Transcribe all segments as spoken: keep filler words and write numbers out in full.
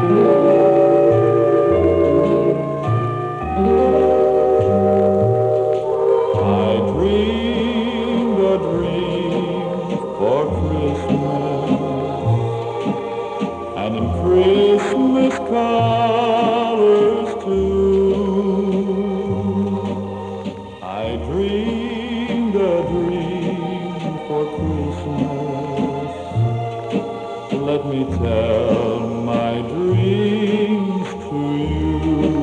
dreamed a dream for Christmas, and in Christmas colors too. I dreamed a dream for Christmas. Let me tell my dreams to you.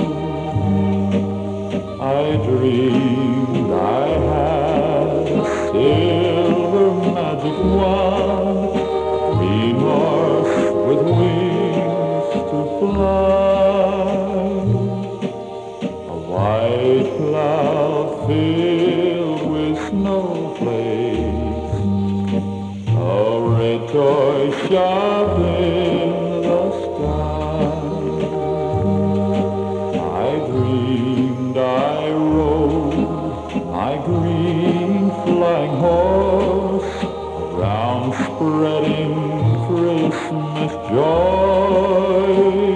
I dreamed I had a silver magic wand, a green horse with wings to fly, a white cloud filled with snowflakes, a red toy shot in the sky. I dreamed I rode my green flying horse around spreading Christmas joy.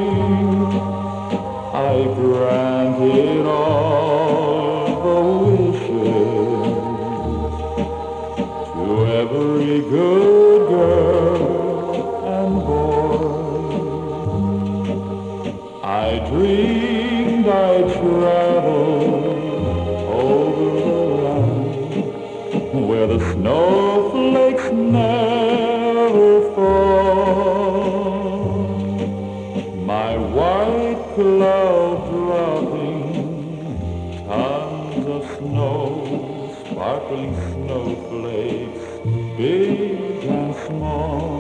I granted all the wishes to every good girl and boy. I dreamed I traveled over the land where the snowflakes never fall. My white cloud dropping tons of snow, sparkling snowflakes, big and small.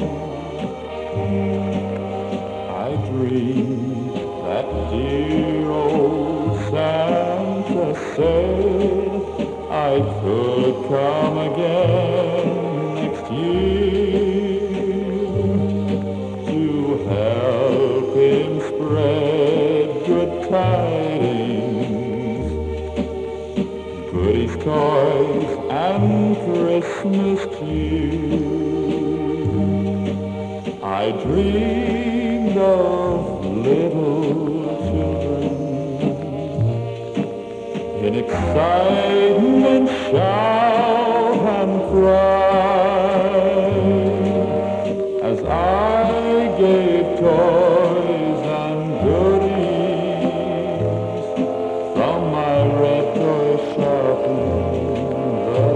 I dreamed that dear old Santa said I could come again next year to help him spread good tidings, goodies, toys, and Christmas cheer. I dreamed of little children in excitement, shout and cry, as I gave toys and goodies from my red toy shop in the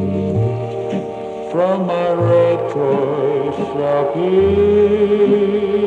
sky, from my red toy shop in